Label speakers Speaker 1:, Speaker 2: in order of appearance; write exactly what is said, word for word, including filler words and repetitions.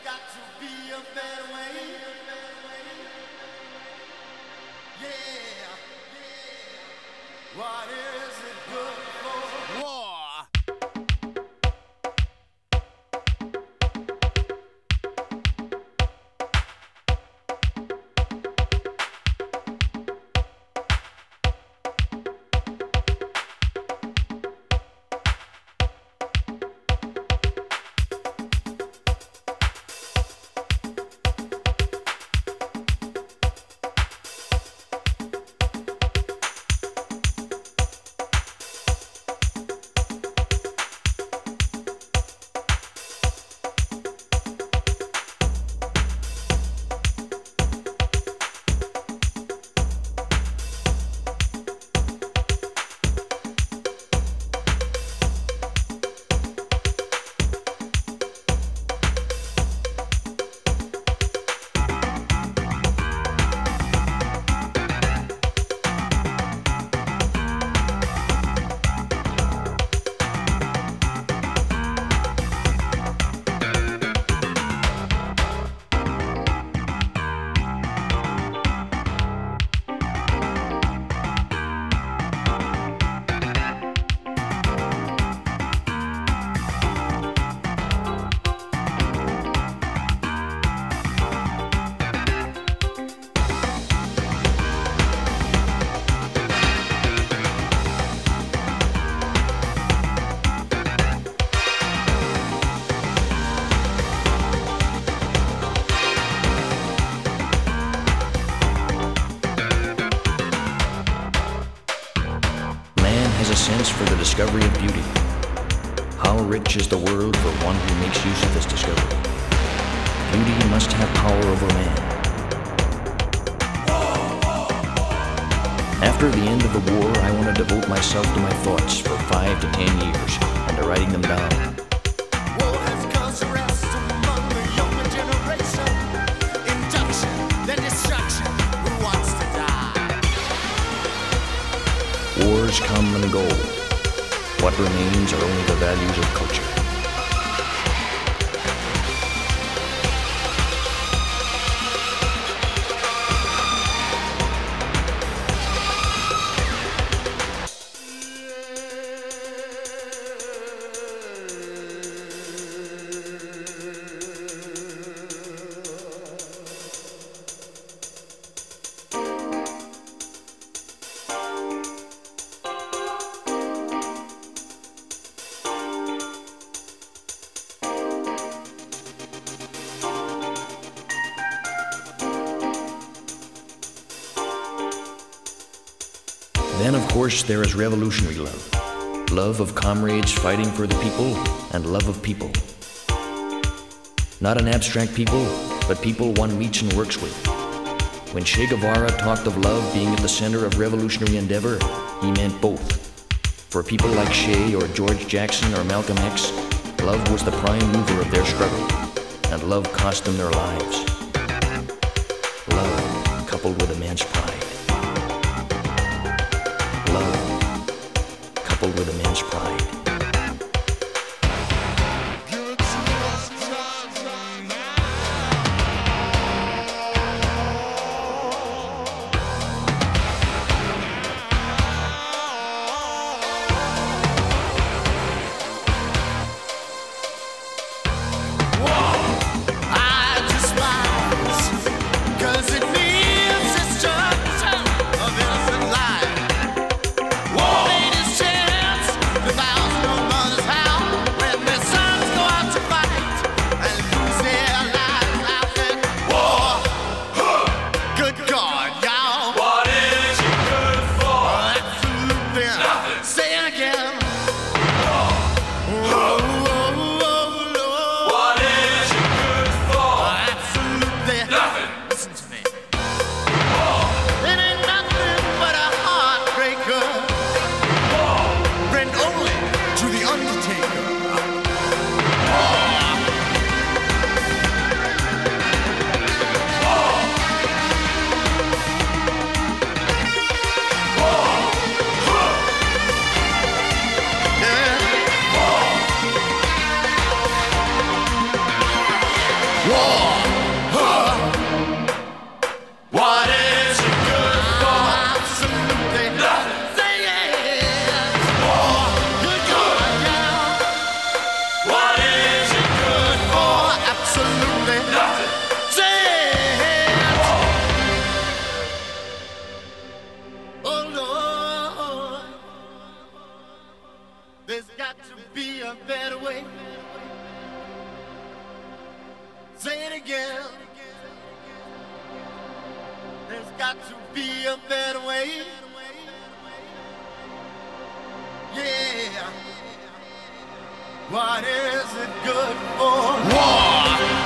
Speaker 1: got to be a better way. Yeah. What is it good for? War.
Speaker 2: For the discovery of beauty. How rich is the world for one who makes use of this discovery. Beauty must have power over man. After the end of the war, I want to devote myself to my thoughts for five to ten years and to writing them down.
Speaker 1: War has caused arrest among the younger generation. Induction, then destruction. Who wants to die?
Speaker 2: Wars come and go. What remains are only the values of culture. Then, of course, there is revolutionary love. Love of comrades fighting for the people, and love of people. Not an abstract people, but people one meets and works with. When Che Guevara talked of love being at the center of revolutionary endeavor, he meant both. For people like Che or George Jackson or Malcolm X, love was the prime mover of their struggle, and love cost them their lives. Love, coupled with a man's pride. Love, coupled with a man's pride.
Speaker 1: Without What is it good for? Absolutely nothing. Say yeah. War, good God, yeah. What is it good for? Absolutely nothing. Say yeah. Oh Lord, there's got to be a better way. Say it again. There's got to be a better way. Yeah. What is it good for? War.